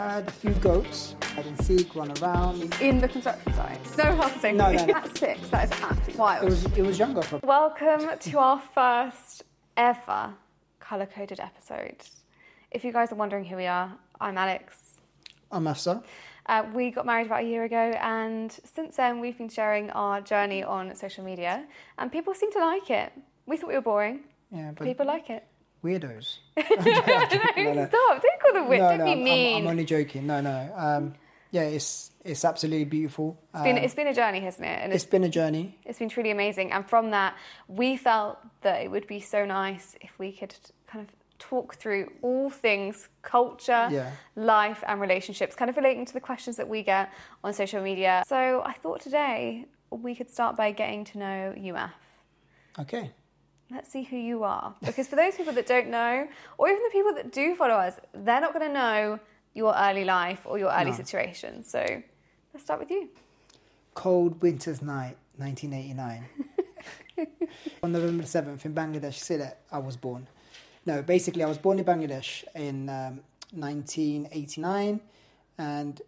had a few goats. I didn't seek, run around. In the construction site? No health safety? No. At 6, that is absolutely wild. It was younger. Probably. Welcome to our first ever colour-coded episode. If you guys are wondering who we are, I'm Alex. I'm Afsa. We got married about a year ago, and since then we've been sharing our journey on social media, and people seem to like it. We thought we were boring. Yeah, but people like it. Weirdos. No, stop! Don't call them weird. Don't be mean. I'm only joking. No. Yeah, it's absolutely beautiful. It's been a journey, hasn't it? And it's been a journey. It's been truly amazing, and from that, we felt that it would be so nice if we could kind of talk through all things culture, life, and relationships, kind of relating to the questions that we get on social media. So I thought today we could start by getting to know you, Af. Okay. Let's see who you are. Because for those people that don't know, or even the people that do follow us, they're not going to know your early life or your early situation. So let's start with you. Cold winter's night, 1989. On November 7th in Bangladesh, Sylhet, I was born. No, basically I was born in Bangladesh in 1989. And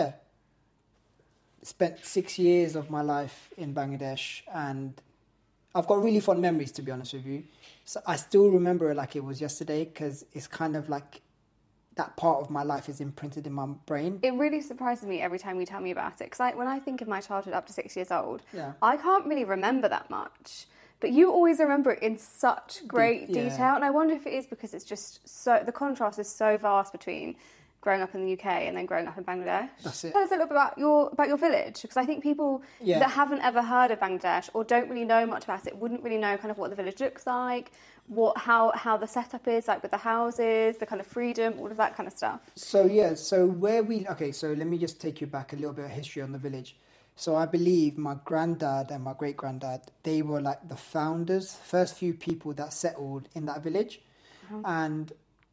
spent 6 years of my life in Bangladesh, and I've got really fond memories, to be honest with you. So I still remember it like it was yesterday, because it's kind of like that part of my life is imprinted in my brain. It really surprises me every time you tell me about it, because when I think of my childhood up to 6 years old, I can't really remember that much. But you always remember it in such great detail, and I wonder if it is because it's just the contrast is so vast between growing up in the UK and then growing up in Bangladesh. That's it. Tell us a little bit about your village, because I think people that haven't ever heard of Bangladesh or don't really know much about it wouldn't really know kind of what the village looks like, how the setup is, like with the houses, the kind of freedom, all of that kind of stuff. So let me just take you back a little bit of history on the village. So I believe my granddad and my great-granddad, they were like the founders, first few people that settled in that village. And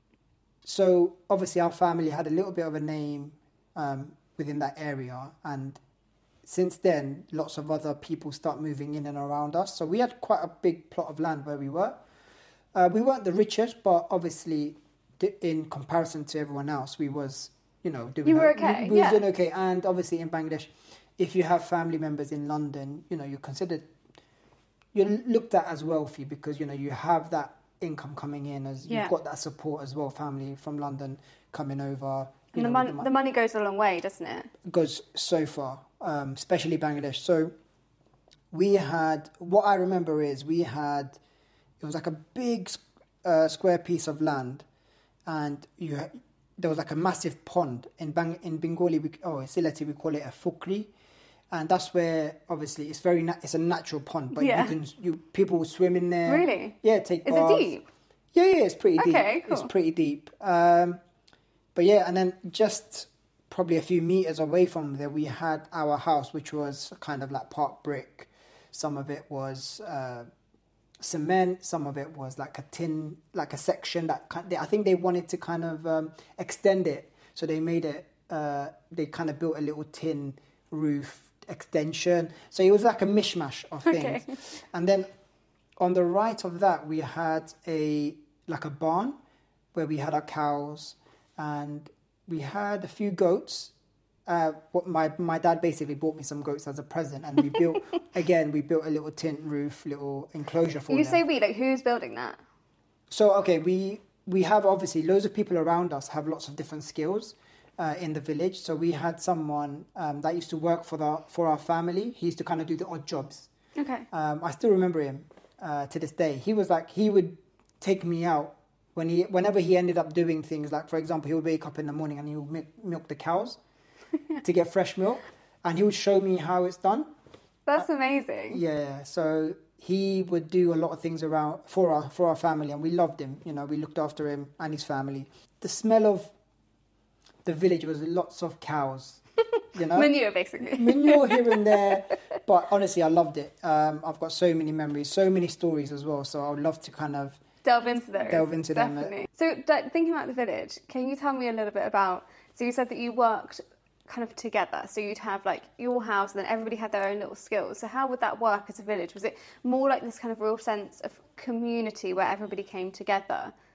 so obviously our family had a little bit of a name within that area, and since then lots of other people start moving in and around us. So we had quite a big plot of land where we were. We weren't the richest, but obviously in comparison to everyone else, we was doing. You were okay. We were doing okay, and obviously in Bangladesh, if you have family members in London, you're looked at as wealthy because you have that income coming in, as you've got that support as well, family from London coming over. And the money goes a long way, doesn't it? It goes so far, especially Bangladesh. So we had, what I remember is it was like a big square piece of land, and there was like a massive pond. In Bengali, in Sylheti, we call it a fukri. And that's where, obviously, it's it's a natural pond, but people will swim in there. Really? Yeah, take baths. Is it deep? Yeah, it's pretty deep. Okay, cool. It's pretty deep. And then just probably a few meters away from there, we had our house, which was kind of like part brick. Some of it was cement. Some of it was like a tin, like a section that I think they wanted to kind of extend it. So they made it, they kind of built a little tin roof extension. So it was like a mishmash of things. Okay. And then on the right of that, we had a barn where we had our cows, and we had a few goats. My dad basically bought me some goats as a present, and we built a little tin roof, little enclosure for them. You say we, like who's building that? So we have obviously loads of people around us have lots of different skills in the village. So we had someone that used to work for our family. He used to kind of do the odd jobs. Okay. I still remember him to this day. He was like, he would take me out whenever he ended up doing things. Like, for example, he would wake up in the morning and he would milk the cows to get fresh milk, and he would show me how it's done. That's amazing. Yeah. So he would do a lot of things around for our family, and we loved him. We looked after him and his family. The smell of the village was lots of cows. Manure, basically. Manure here and there. But honestly, I loved it. I've got so many memories, so many stories as well. So I would love to kind of delve into those. Definitely. So thinking about the village, can you tell me a little bit about, so you said that you worked kind of together. So you'd have like your house and then everybody had their own little skills. So how would that work as a village? Was it more like this kind of real sense of community where everybody came together?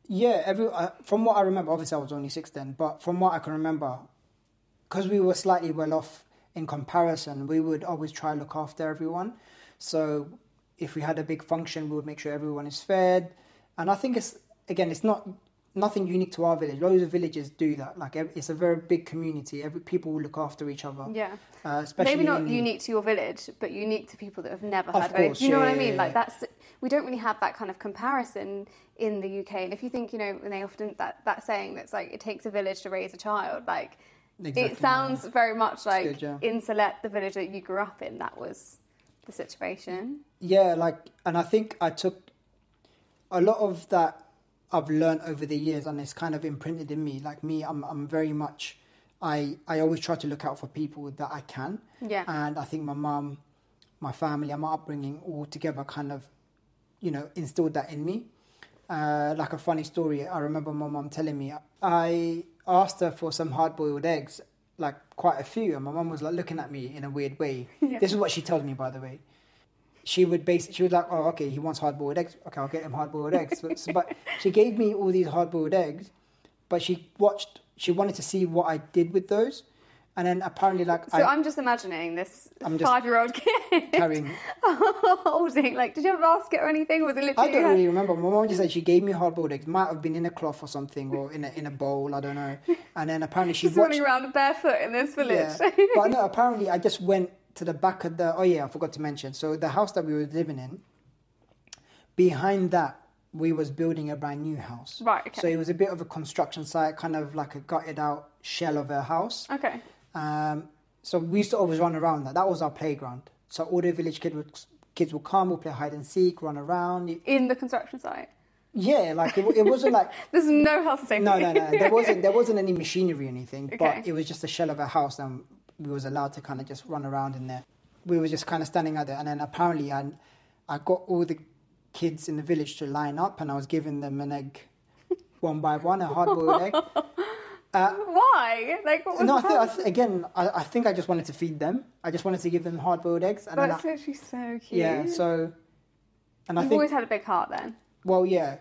Yeah, from what I remember, obviously I was only 6 then, but from what I can remember, because we were slightly well off in comparison, we would always try to look after everyone. So if we had a big function, we would make sure everyone is fed. And I think it's not nothing unique to our village. Loads of villages do that. Like, it's a very big community. People will look after each other. Yeah. Especially maybe not unique to your village, but unique to people that have never had a village. You know what I mean? Like, we don't really have that kind of comparison in the UK. And if you think, when they often that saying that's like, it takes a village to raise a child, like, exactly, it sounds very much like in Sylhet, the village that you grew up in, that was the situation. Yeah, and I think I took a lot of that I've learned over the years, and it's kind of imprinted in me. Like me, I'm very much, I always try to look out for people that I can. Yeah. And I think my mum, my family, and my upbringing all together kind of, instilled that in me. Like a funny story, I remember my mum telling me, I asked her for some hard-boiled eggs, like quite a few, and my mum was like looking at me in a weird way. Yeah. This is what she tells me, by the way. She was like, oh, okay, he wants hard-boiled eggs. Okay, I'll get him hard-boiled eggs. But she gave me all these hard-boiled eggs, but she wanted to see what I did with those. And then apparently, I'm just imagining this 5-year-old kid carrying, holding, like, did you have a basket or anything? Or was it literally? I don't really remember. My mom just said she gave me hard-boiled eggs. Might have been in a cloth or something, or in a bowl. I don't know. And then apparently she just running around barefoot in this village. Yeah. But no, apparently I just went to the back of the. Oh yeah, I forgot to mention. So the house that we were living in, behind that, we was building a brand new house. Right. Okay. So it was a bit of a construction site, kind of like a gutted out shell of a house. Okay. So we used to always run around that. That was our playground. So all the village kids would come, we'll play hide and seek, run around. In the construction site? Yeah, like it wasn't like... There's no health and safety. No. There wasn't any machinery or anything, okay. But it was just a shell of a house, and we was allowed to kind of just run around in there. We were just kind of standing out there, and then apparently I got all the kids in the village to line up, and I was giving them an egg one by one, a hard-boiled egg. Why? Like, what was I think I just wanted to feed them. I just wanted to give them hard-boiled eggs. And that's literally so cute. Yeah, so... And You've always had a big heart then? Well, yeah.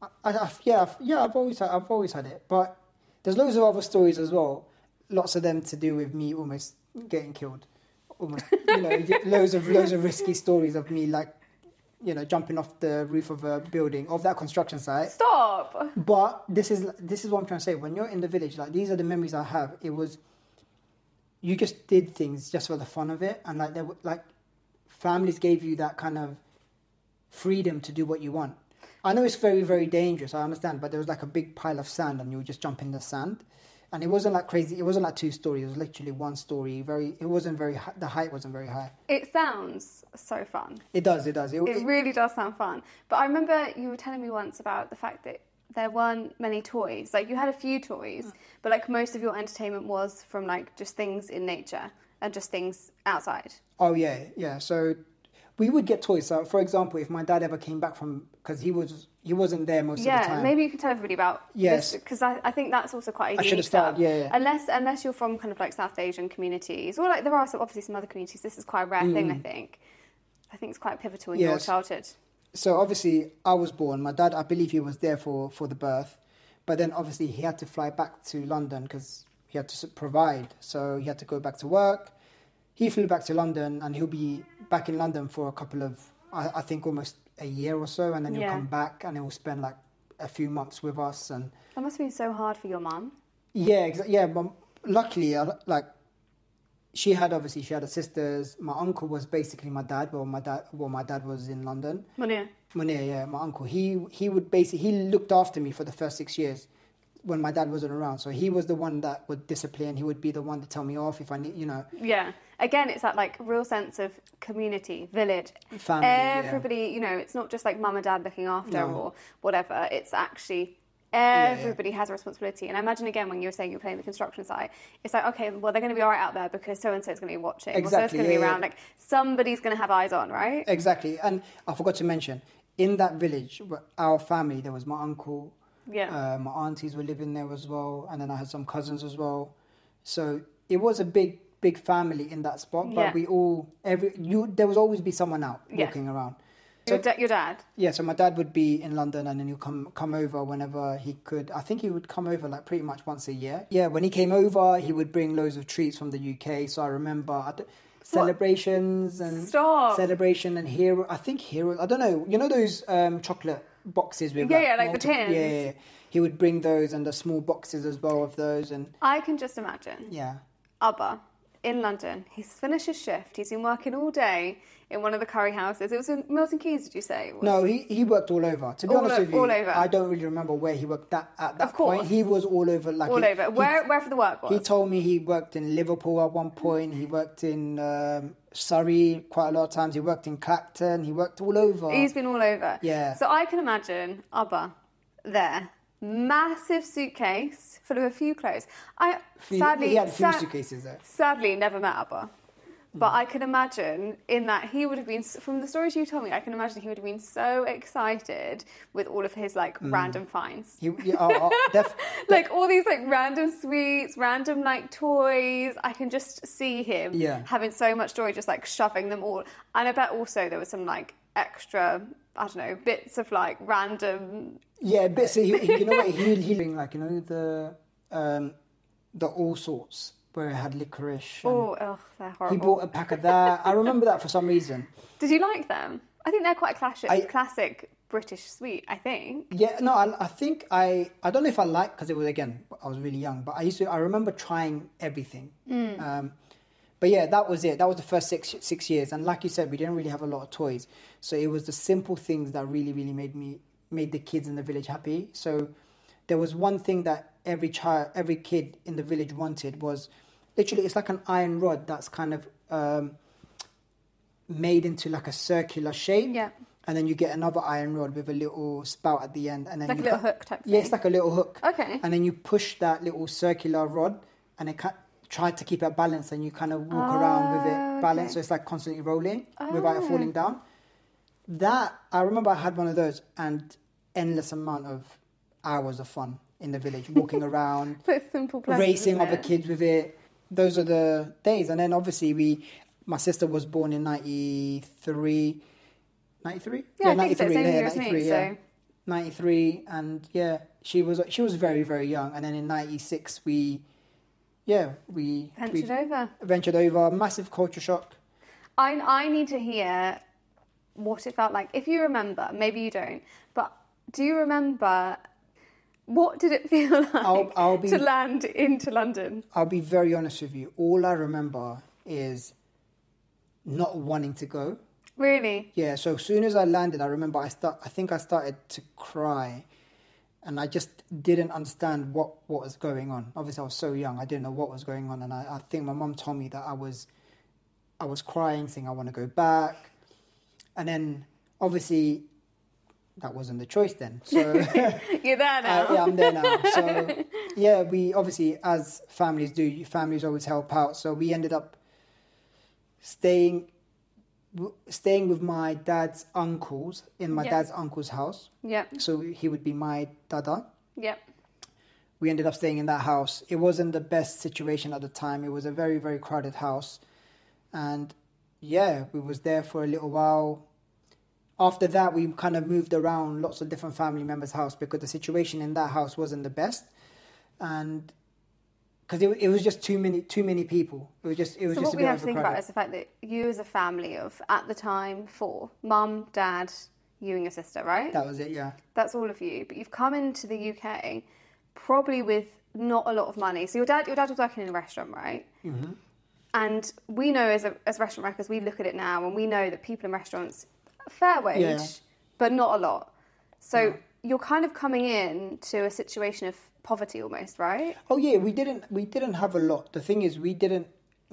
I've always had it. But there's loads of other stories as well. Lots of them to do with me almost getting killed. Almost, loads of risky stories of me, like, jumping off the roof of a building, of that construction site. Stop! But this is what I'm trying to say. When you're in the village, like, these are the memories I have. It was, you just did things just for the fun of it. And, families gave you that kind of freedom to do what you want. I know it's very, very dangerous, I understand, but there was like a big pile of sand and you would just jump in the sand. And it wasn't like crazy, it wasn't like 2 stories, it was literally 1 story. It wasn't very high, the height wasn't very high. It sounds so fun. It does. It really does sound fun. But I remember you were telling me once about the fact that there weren't many toys. Like, you had a few toys, but like most of your entertainment was from like just things in nature and just things outside. Oh yeah. So we would get toys. So, for example, if my dad ever came back because he wasn't there most of the time. Yeah, maybe you can tell everybody about this, because I think that's also quite a unique stuff. Yeah. Unless you're from kind of like South Asian communities, or like there are obviously some other communities. This is quite a rare thing, I think. I think it's quite pivotal in your childhood. So obviously, I was born. My dad, I believe he was there for the birth, but then obviously he had to fly back to London because he had to provide. So he had to go back to work. He flew back to London, and he'll be back in London for a couple of, I think, almost a year or so, and then he'll come back and he'll spend like a few months with us. And that must have been so hard for your mum. Yeah, but luckily, she had her sisters. My uncle was basically my dad. My dad was in London. Munir, yeah, my uncle. He looked after me for the first 6 years when my dad wasn't around. So he was the one that would discipline. He would be the one to tell me off if I need, Yeah. Again, it's that like real sense of community, village, family. Everybody, it's not just like mum and dad looking after or whatever. It's actually everybody has a responsibility. And I imagine, again, when you were saying you're playing the construction site, it's like, okay, well, they're going to be all right out there because so-and-so is going to be watching. Exactly. Or so-and-so going to be around. Like, somebody's going to have eyes on, right? Exactly. And I forgot to mention, in that village, our family, there was my uncle, my aunties were living there as well, and then I had some cousins as well. So it was a big family in that spot, but we all, there was always be someone out walking around. Your dad? Yeah, so my dad would be in London and then he'll come over whenever he could. I think he would come over like pretty much once a year. Yeah, when he came over, he would bring loads of treats from the UK. So I remember celebrations and celebration and hero. I think hero. I don't know. You know those chocolate boxes with like the tins. Yeah, he would bring those and the small boxes as well of those. And I can just imagine. Yeah. Abba in London. He's finished his shift. He's been working all day in one of the curry houses. It was in Milton Keynes, did you say? No, he worked all over. To be honest with you, I don't really remember where he worked at that point. He was all over. All over. Wherever the work was? He told me he worked in Liverpool at one point. He worked in Surrey quite a lot of times. He worked in Clacton. He worked all over. He's been all over. Yeah. So I can imagine Abba there. Massive suitcase full of a few clothes. Sadly, he had a few suitcases there. Sadly, never met Abba. But I can imagine in that he would have been, from the stories you told me, I can imagine he would have been so excited with all of his like random finds. Like all these like random sweets, random like toys. I can just see him having so much joy, just like shoving them all. And I bet also there was some like extra, I don't know, bits of like random. Yeah, bits. You know what he bring, like, you know, the all sorts. Where it had licorice. They're horrible. He bought a pack of that. I remember that for some reason. Did you like them? I think they're quite a classic British sweet, I think. Yeah, no, I think I don't know if I liked, because it was, again, I was really young, but I remember trying everything. But yeah, that was it. That was the first six years. And like you said, we didn't really have a lot of toys. So it was the simple things that really, really made the kids in the village happy. So there was one thing that every kid in the village wanted was, literally, it's like an iron rod that's kind of made into like a circular shape. Yeah. And then you get another iron rod with a little spout at the end. And then like a little hook type thing? Yeah, it's like a little hook. Okay. And then you push that little circular rod and it try to keep it balanced, and you kind of walk around with it balanced. So it's like constantly rolling without it falling down. That, I remember I had one of those and endless amount of hours of fun in the village, walking around, simple racing other kids with it. Those are the days. And then obviously my sister was born in 93. 93? Yeah, 93. Same year as me, so. 93, and yeah, she was very, very young. And then in 96 we ventured over. Massive culture shock. I need to hear what it felt like. If you remember, maybe you don't, but do you remember, what did it feel like to land into London? I'll be very honest with you. All I remember is not wanting to go. Really? Yeah, so as soon as I landed, I remember I think I started to cry, and I just didn't understand what was going on. Obviously, I was so young, I didn't know what was going on, and I think my mum told me that I was crying, saying I want to go back. And then, obviously, that wasn't the choice then. So you're there now. Yeah, I'm there now. So yeah, we obviously, as families do, families always help out. So we ended up staying with my dad's uncles in my dad's uncle's house. Yeah. So he would be my dada. Yeah. We ended up staying in that house. It wasn't the best situation at the time. It was a very, very crowded house, and yeah, we was there for a little while. After that, we kind of moved around lots of different family members' house because the situation in that house wasn't the best, and because it was just too many people. It was just so what we have to think about is the fact that you, as a family of, at the time, 4, mum, dad, you and your sister, right? That was it, yeah. That's all of you, but you've come into the UK probably with not a lot of money. So your dad was working in a restaurant, right? Mm-hmm. And we know as restaurant workers, we look at it now and we know that people in restaurants, fair wage, but not a lot. So you're kind of coming in to a situation of poverty almost, right? Oh yeah, we didn't have a lot. The thing is, we didn't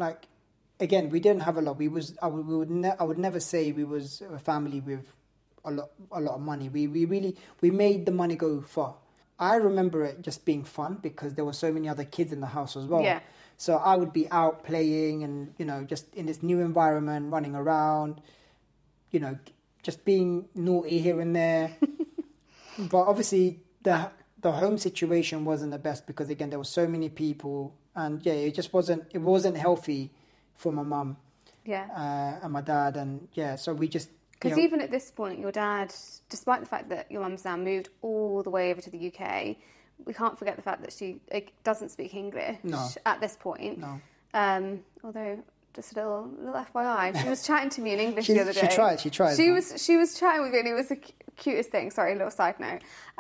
have a lot. I would never say we was a family with a lot of money. We made the money go far. I remember it just being fun because there were so many other kids in the house as well. Yeah. So I would be out playing and, just in this new environment, running around, just being naughty here and there. But obviously the home situation wasn't the best because, again, there were so many people, and yeah, it wasn't healthy for my mum and my dad, and yeah, so we just... Because even at this point, your dad, despite the fact that your mum's now moved all the way over to the UK, we can't forget the fact that she doesn't speak English at this point. No. Although, just a little FYI, she was chatting to me in English the other day. She tried. She was chatting with me, and it was the cutest thing. Sorry, a little side note.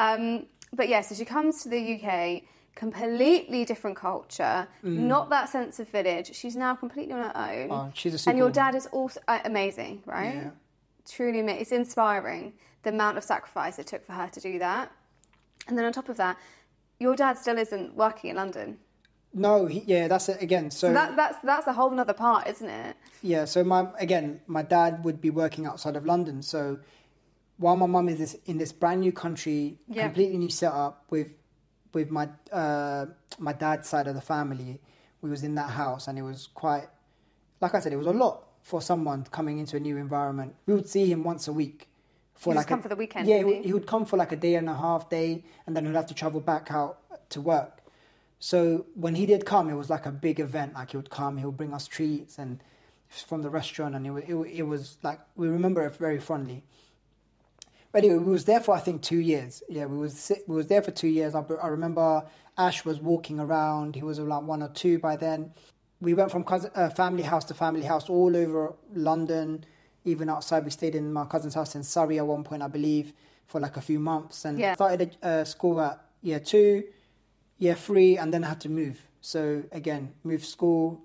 But yeah, so she comes to the UK, completely different culture, not that sense of village. She's now completely on her own. Oh, she's a super And your woman. dad is also amazing, right? Yeah. Truly amazing. It's inspiring, the amount of sacrifice it took for her to do that. And then on top of that, your dad still isn't working in London. No, that's it again. So that's a whole nother part, isn't it? Yeah, so my dad would be working outside of London. So while my mum is in this brand new country, completely new setup with my my dad's side of the family, we was in that house, and it was quite, like I said, it was a lot for someone coming into a new environment. We would see him once a week. He would come for the weekend. Yeah, he would come for like a day and a half day, and then he'd have to travel back out to work. So when he did come, it was like a big event. Like he would come, he would bring us treats and from the restaurant, and it was like, we remember it very fondly. But anyway, we was there for I think 2 years. Yeah, we was there for 2 years. I remember Ash was walking around. He was like 1 or 2 by then. We went from family house to family house all over London, even outside. We stayed in my cousin's house in Surrey at one point, I believe, for like a few months. And started school at year 2, year 3, and then had to move. So again, moved school.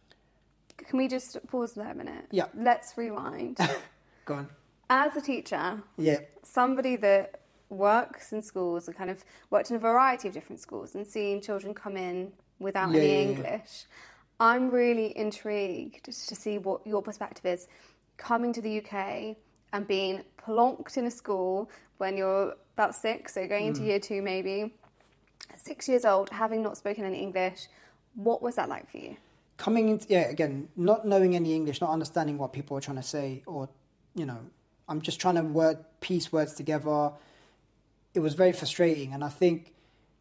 Can we just pause there a minute? Yeah. Let's rewind. Go on. As a teacher, yeah, somebody that works in schools and kind of worked in a variety of different schools and seeing children come in without any English, I'm really intrigued to see what your perspective is coming to the UK and being plonked in a school when you're about 6, so going into year 2 maybe, 6 years old, having not spoken any English. What was that like for you? Coming into, again, not knowing any English, not understanding what people are trying to say, or, I'm just trying to piece words together. It was very frustrating. And I think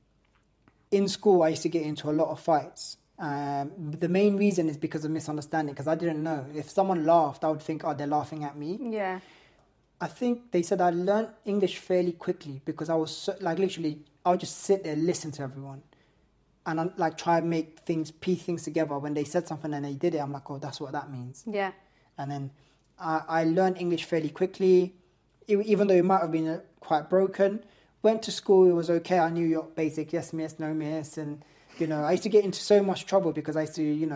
in school, I used to get into a lot of fights. The main reason is because of misunderstanding, because I didn't know. If someone laughed, I would think, they're laughing at me. Yeah. I think they said I learned English fairly quickly because I was literally, I would just sit there, listen to everyone. And I try and piece things together. When they said something and they did it, I'm like, oh, that's what that means. Yeah. And then I learned English fairly quickly, even though it might have been quite broken. Went to school, it was okay. I knew your basic yes miss, no miss. And, I used to get into so much trouble because I used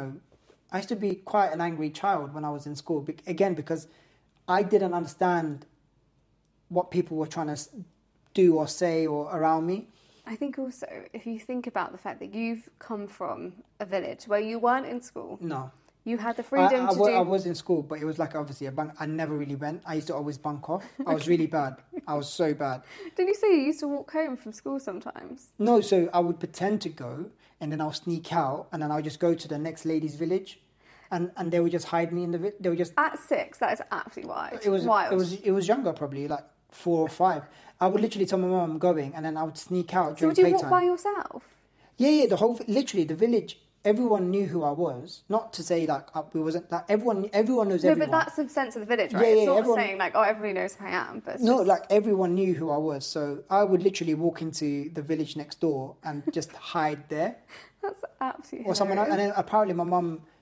to be quite an angry child when I was in school. Again, because I didn't understand what people were trying to do or say or around me. I think also, if you think about the fact that you've come from a village where you weren't in school. No. You had the freedom to do... I was in school, but it was like obviously I never really went. I used to always bunk off. I was really bad. I was so bad. Didn't you say you used to walk home from school sometimes? No, so I would pretend to go, and then I'll sneak out, and then I'll just go to the next lady's village, and they would just hide me in the village. They would just... At 6, that is absolutely wild. It was younger, probably, like 4 or 5. I would literally tell my mum I'm going, and then I would sneak out during playtime. So would you walk by yourself? Yeah, literally, the village... Everyone knew who I was. Not to say we wasn't like everyone knows everyone. No, but that's the sense of the village, right? It's not saying everybody knows who I am. But everyone knew who I was. So I would literally walk into the village next door and just hide there. That's absolutely. Or someone else. And then apparently my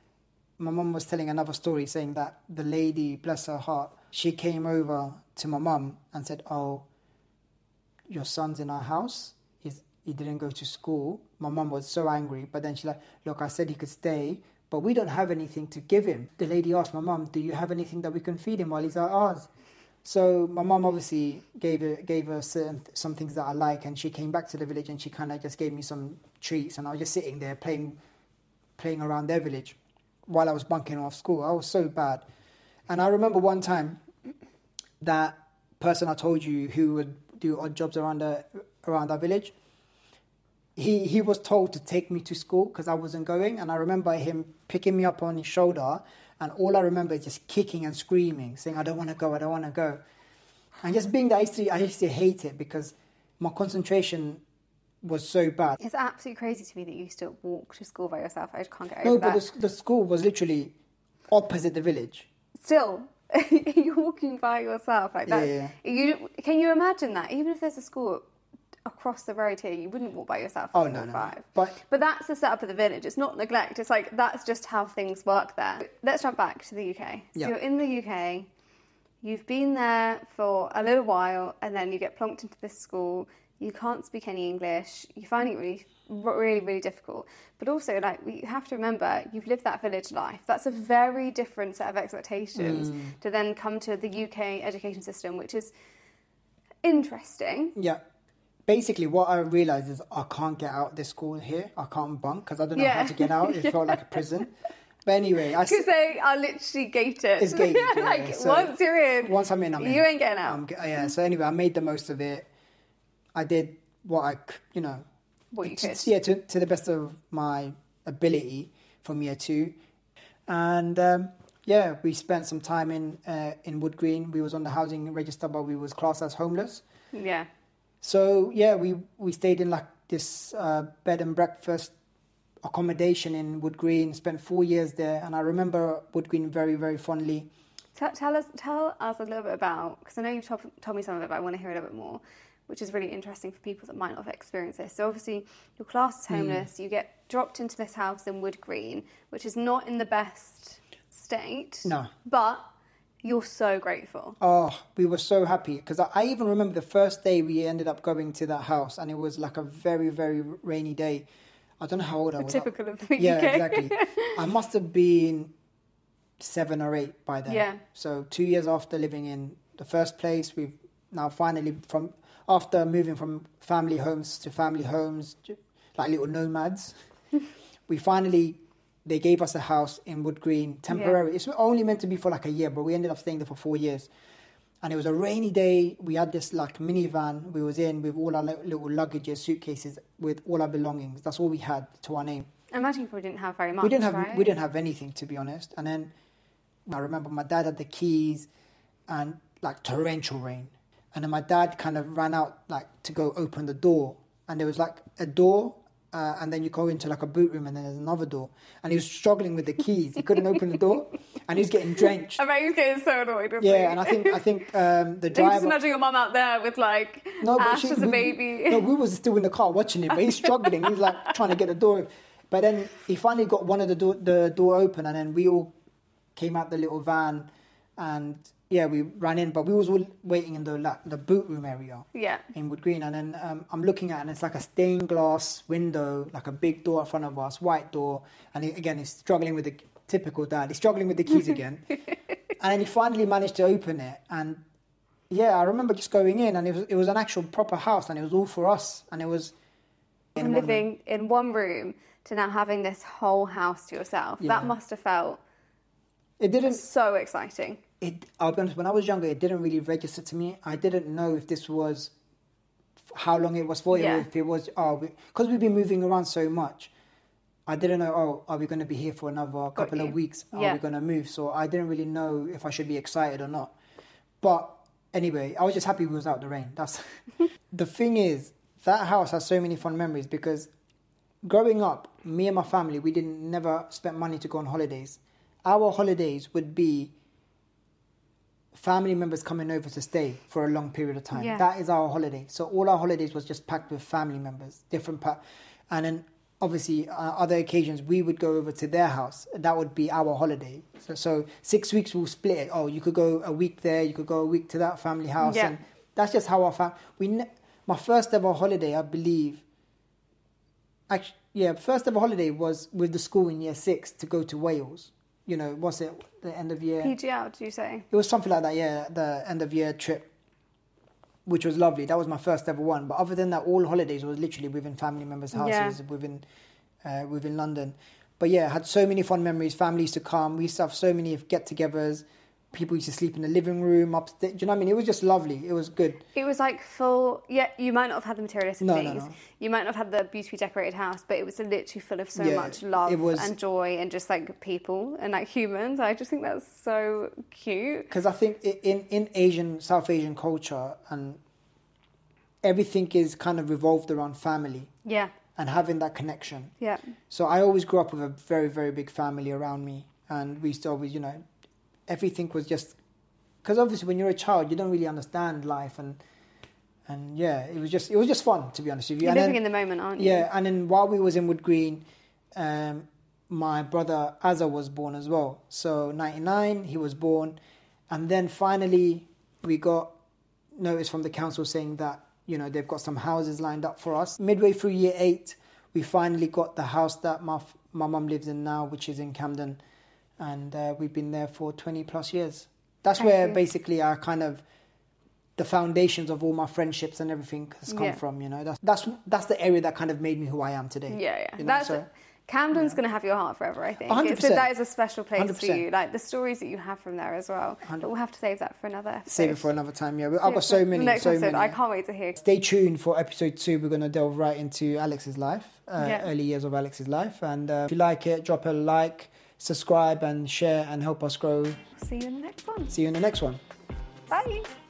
mum was telling another story saying that the lady, bless her heart, she came over to my mum and said, "Oh, your son's in our house. He didn't go to school." My mum was so angry, but then she's like, "Look, I said he could stay, but we don't have anything to give him." The lady asked my mum, "Do you have anything that we can feed him while he's at ours?" So my mum obviously gave her some things that I like, and she came back to the village and she kind of just gave me some treats, and I was just sitting there playing around their village while I was bunking off school. I was so bad. And I remember one time that person I told you who would do odd jobs around our village, he was told to take me to school because I wasn't going. And I remember him picking me up on his shoulder, and all I remember is just kicking and screaming, saying, "I don't want to go, I don't want to go." And just being that, I used to hate it because my concentration was so bad. It's absolutely crazy to me that you used to walk to school by yourself. I just can't get over that. No, but the school was literally opposite the village. Still, you're walking by yourself like that. Can you imagine that? Even if there's a school across the road here, you wouldn't walk by yourself at 5. But that's the setup of the village. It's not neglect. It's like that's just how things work there. Let's jump back to the UK. So you're in the UK, you've been there for a little while, and then you get plonked into this school. You can't speak any English. You find it really, really, really difficult. But also, like, you have to remember, you've lived that village life. That's a very different set of expectations to then come to the UK education system, which is interesting. Yeah. Basically, what I realised is I can't get out of this school here. I can't bunk because I don't know how to get out. It felt like a prison. But anyway, because they are literally gated. It's gated. Like so once you're in, once I'm in, I'm in. You ain't getting out. So anyway, I made the most of it. I did what I, what you could. Yeah, to the best of my ability from year 2, and we spent some time in Wood Green. We was on the housing register, but we was classed as homeless. Yeah. So we stayed in like this bed and breakfast accommodation in Wood Green. Spent 4 years there, and I remember Wood Green very, very fondly. Tell us a little bit about, because I know you've told me some of it, but I want to hear a little bit more, which is really interesting for people that might not have experienced this. So obviously, you're classed as homeless. You get dropped into this house in Wood Green, which is not in the best state. No. But you're so grateful. Oh, we were so happy. Because I even remember the first day we ended up going to that house, and it was like a very, very rainy day. I don't know how old I was. Typical of the UK. Yeah, exactly. I must have been 7 or 8 by then. Yeah. So 2 years after living in the first place, we've now finally, after moving from family homes to family homes, like little nomads, they gave us a house in Wood Green, temporary. Yeah. It's only meant to be for like a year, but we ended up staying there for 4 years. And it was a rainy day. We had this like minivan we was in with all our little luggages, suitcases, with all our belongings. That's all we had to our name. I imagine you probably didn't have very much, We didn't have anything, to be honest. And then I remember my dad had the keys and like torrential rain. And then my dad kind of ran out like to go open the door. And there was like a door and then you go into like a boot room and then there's another door. And he was struggling with the keys. He couldn't open the door and he was getting drenched. I bet he was getting so annoyed. Yeah, and I think the driver... Just imagine your mum out there with like Ash as a baby. No, we was still in the car watching him, but he's struggling. He's like trying to get the door. But then he finally got one of the door open, and then we all came out the little van, and we ran in. But we was all waiting in the boot room area. Yeah. In Wood Green, and then I'm looking at it, and it's like a stained glass window, like a big door in front of us, white door, and he's struggling with the typical dad. He's struggling with the keys again, and then he finally managed to open it, and I remember just going in, and it was an actual proper house, and it was all for us, and it was living in one room to now having this whole house to yourself. Yeah. That must have felt so exciting. I'll be honest, when I was younger, it didn't really register to me. I didn't know if this was how long it was for, or if it was, because we've been moving around so much, I didn't know, are we going to be here for another couple of weeks? Are we going to move? So I didn't really know if I should be excited or not. But anyway, I was just happy we was out the rain. That's the thing is, that house has so many fun memories because growing up, me and my family, we never spent money to go on holidays. Our holidays would be family members coming over to stay for a long period of time. Yeah. That is our holiday. So all our holidays was just packed with family members, and then obviously other occasions we would go over to their house. That would be our holiday. So 6 weeks we'll split it. Oh, you could go a week there, you could go a week to that family house, and that's just how our my first ever holiday, I believe. First ever holiday was with the school in year 6 to go to Wales. Was it the end of year? PGL, did you say? It was something like that, the end of year trip, which was lovely. That was my first ever one. But other than that, all holidays was literally within family members' houses, within London. But I had so many fun memories. Family used to come. We used to have so many get-togethers. People used to sleep in the living room upstairs. Do you know what I mean? It was just lovely. It was good. It was like full... Yeah, you might not have had the materialistic things. No. You might not have had the beautifully decorated house, but it was literally full of so much love and joy and just like people and like humans. I just think that's so cute. Because I think in South Asian culture, and everything is kind of revolved around family. Yeah. And having that connection. Yeah. So I always grew up with a very, very big family around me. And we used to always, everything was just because obviously when you're a child, you don't really understand life, and yeah, it was just fun, to be honest with you. You're living in the moment, aren't you? Yeah, and then while we was in Wood Green, my brother Azza was born as well. So 99, he was born, and then finally we got notice from the council saying that, you know, they've got some houses lined up for us. Midway through year 8, we finally got the house that my mum lives in now, which is in Camden, and we've been there for 20 plus years. That's where basically our kind of the foundations of all my friendships and everything has come from, you know. That's the area that kind of made me who I am today. Yeah. You know? Camden's going to have your heart forever, I think. 100%. So that is a special place 100%. for you. Like the stories that you have from there as well. But we'll have to save that for another episode. Save it for another time, yeah. I've got so many. I can't wait to hear. Stay tuned for episode 2. We're going to delve right into Alex's life, early years of Alex's life. And if you like it, drop a like, subscribe and share and help us grow. See you in the next one. See you in the next one. Bye.